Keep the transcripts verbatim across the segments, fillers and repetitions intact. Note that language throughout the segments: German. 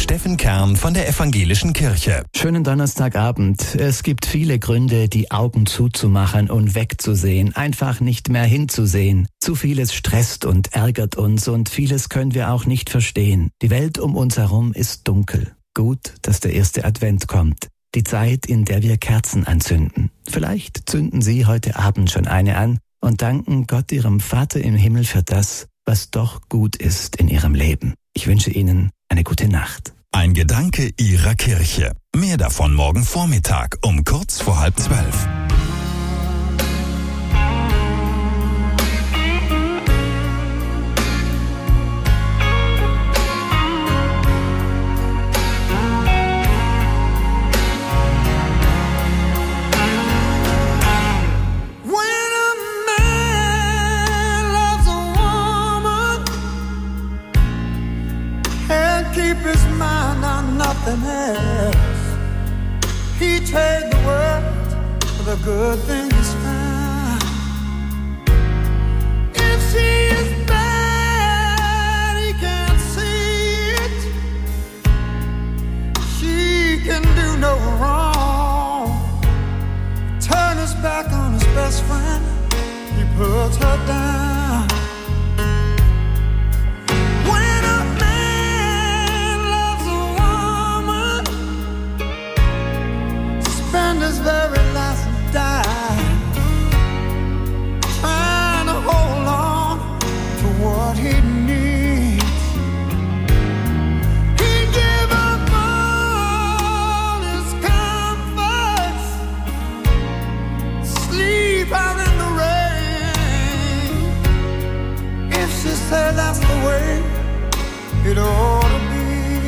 Steffen Kern von der Evangelischen Kirche. Schönen Donnerstagabend. Es gibt viele Gründe, die Augen zuzumachen und wegzusehen, einfach nicht mehr hinzusehen. Zu vieles stresst und ärgert uns und vieles können wir auch nicht verstehen. Die Welt um uns herum ist dunkel. Gut, dass der erste Advent kommt. Die Zeit, in der wir Kerzen anzünden. Vielleicht zünden Sie heute Abend schon eine an und danken Gott, Ihrem Vater im Himmel, für das, was doch gut ist in Ihrem Leben. Ich wünsche Ihnen eine gute Nacht. Ein Gedanke Ihrer Kirche. Mehr davon morgen Vormittag um kurz vor halb zwölf. Keep his mind on nothing else. He trade the world for the good things found. If she is bad, he can't see it. She can do no wrong. Turn his back on his best friend. He puts her down. His very last dime, trying to hold on to what he needs. He gave up all his comforts, sleep out in the rain. If she said that's the way it ought to be.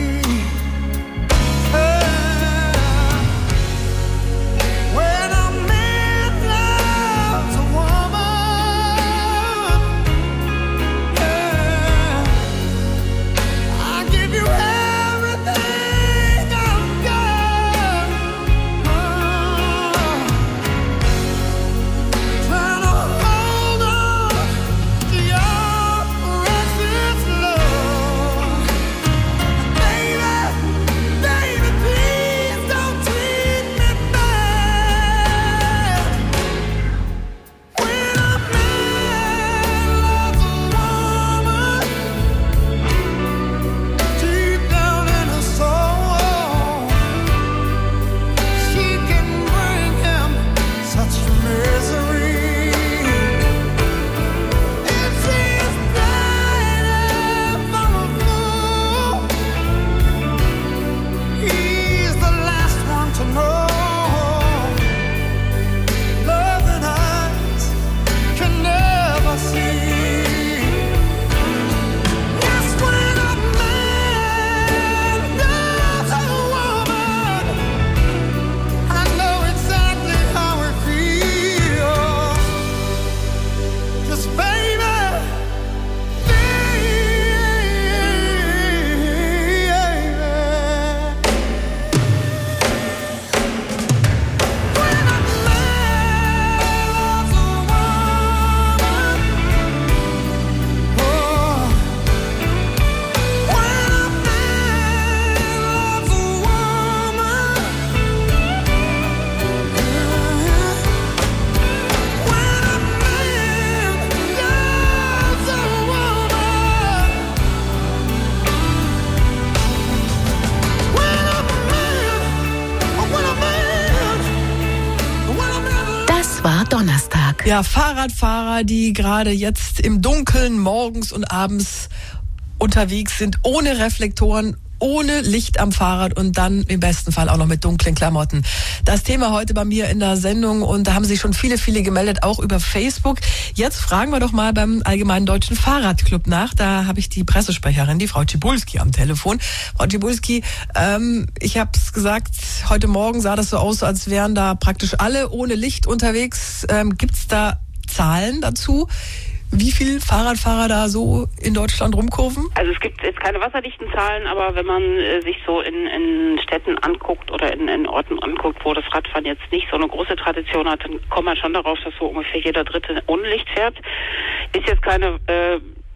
Ja, Fahrradfahrer, die gerade jetzt im Dunkeln morgens und abends unterwegs sind, ohne Reflektoren, ohne Licht am Fahrrad und dann im besten Fall auch noch mit dunklen Klamotten. Das Thema heute bei mir in der Sendung und da haben sich schon viele, viele gemeldet, auch über Facebook. Jetzt fragen wir doch mal beim Allgemeinen Deutschen Fahrradclub nach. Da habe ich die Pressesprecherin, die Frau Cibulski, am Telefon. Frau Cibulski, ähm, ich habe es gesagt, heute Morgen sah das so aus, als wären da praktisch alle ohne Licht unterwegs. Ähm, Gibt es da Zahlen dazu? Wie viele Fahrradfahrer da so in Deutschland rumkurven? Also es gibt jetzt keine wasserdichten Zahlen, aber wenn man äh, sich so in, in Städten anguckt oder in, in Orten anguckt, wo das Radfahren jetzt nicht so eine große Tradition hat, dann kommt man schon darauf, dass so ungefähr jeder Dritte ohne Licht fährt. Ist jetzt keine äh,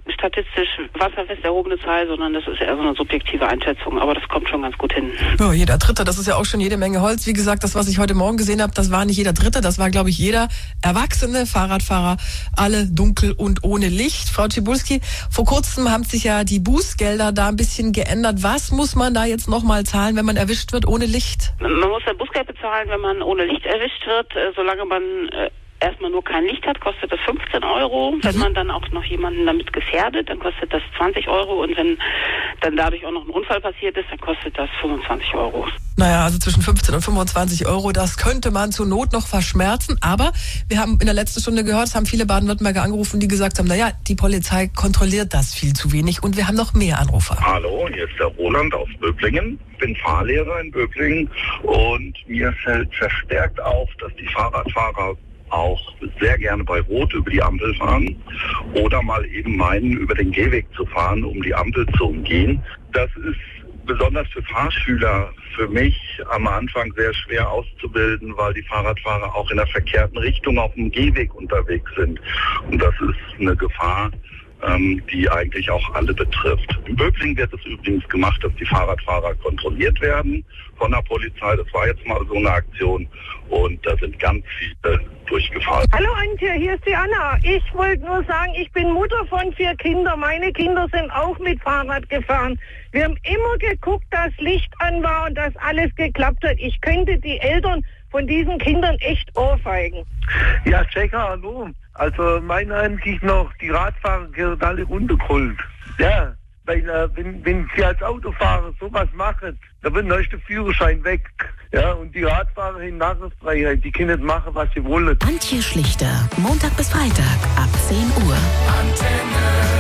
statistisch wasserfest erhobene Zahl, sondern das ist eher so eine subjektive Einschätzung. Aber das kommt schon ganz gut hin. Ja, jeder Dritte, das ist ja auch schon jede Menge Holz. Wie gesagt, das, was ich heute Morgen gesehen habe, das war nicht jeder Dritte, das war, glaube ich, jeder erwachsene Fahrradfahrer, alle dunkel und ohne Licht. Frau Cibulski, vor kurzem haben sich ja die Bußgelder da ein bisschen geändert. Was muss man da jetzt nochmal zahlen, wenn man erwischt wird ohne Licht? Man muss ein Bußgeld bezahlen, wenn man ohne Licht erwischt wird, solange man äh, erstmal nur kein Licht hat, kostet das fünfzehn Euro. Wenn man dann auch noch jemanden damit gefährdet, dann kostet das zwanzig Euro. Und wenn dann dadurch auch noch ein Unfall passiert ist, dann kostet das fünfundzwanzig Euro. Naja, also zwischen fünfzehn und fünfundzwanzig Euro, das könnte man zur Not noch verschmerzen. Aber wir haben in der letzten Stunde gehört, es haben viele Baden-Württemberger angerufen, die gesagt haben, naja, die Polizei kontrolliert das viel zu wenig. Und wir haben noch mehr Anrufer. Hallo, hier ist der Roland aus Böblingen. Ich bin Fahrlehrer in Böblingen und mir fällt verstärkt auf, dass die Fahrradfahrer auch sehr gerne bei Rot über die Ampel fahren oder mal eben meinen, über den Gehweg zu fahren, um die Ampel zu umgehen. Das ist besonders für Fahrschüler für mich am Anfang sehr schwer auszubilden, weil die Fahrradfahrer auch in der verkehrten Richtung auf dem Gehweg unterwegs sind. Und das ist eine Gefahr, ähm, die eigentlich auch alle betrifft. In Böblingen wird es übrigens gemacht, dass die Fahrradfahrer kontrolliert werden von der Polizei. Das war jetzt mal so eine Aktion und da sind ganz viele durchgefallen. Hallo Antje, hier ist die Anna. Ich wollte nur sagen, ich bin Mutter von vier Kindern. Meine Kinder sind auch mit Fahrrad gefahren. Wir haben immer geguckt, dass Licht an war und dass alles geklappt hat. Ich könnte die Eltern von diesen Kindern echt ohrfeigen. Ja, Checker, hallo. Also meine Ansicht noch, die Radfahrer gehören alle runtergeholt. Ja, weil äh, wenn, wenn sie als Autofahrer sowas machen, dann wird neues der Führerschein weg. Ja, und die Radfahrer in Narrenfreiheit, die können machen, was sie wollen. Antje Schlichter, Montag bis Freitag ab zehn Uhr. Antenne.